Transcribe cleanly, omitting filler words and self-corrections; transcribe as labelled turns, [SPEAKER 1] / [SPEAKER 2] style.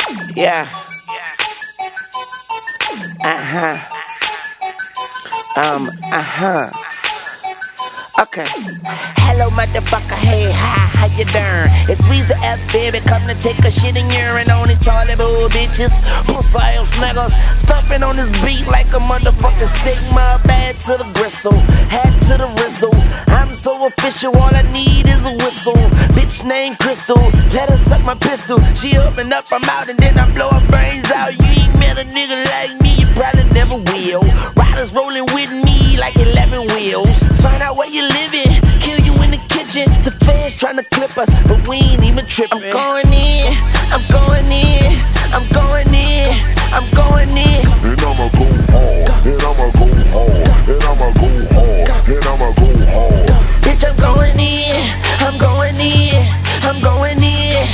[SPEAKER 1] Yeah. Okay. Hello, motherfucker. Hey, hi, how you doing? It's Weezy F, baby. Come to take a shit and urine on these toilet bowl bitches. Pussy ass niggas. Stumping on this beat like a motherfucking Sigma. Bad to the gristle. Hat to the rizzle. I'm so official. All I need is a whistle. Bitch named Crystal. Let her suck my pistol. She open up, I'm out, and then I blow her brains out. You ain't met a nigga like me. You probably never will. Riders rolling with me like 11 wheels. Find out where you living, kill you in the kitchen. The fans tryna clip us, but we ain't even tripping. I'm going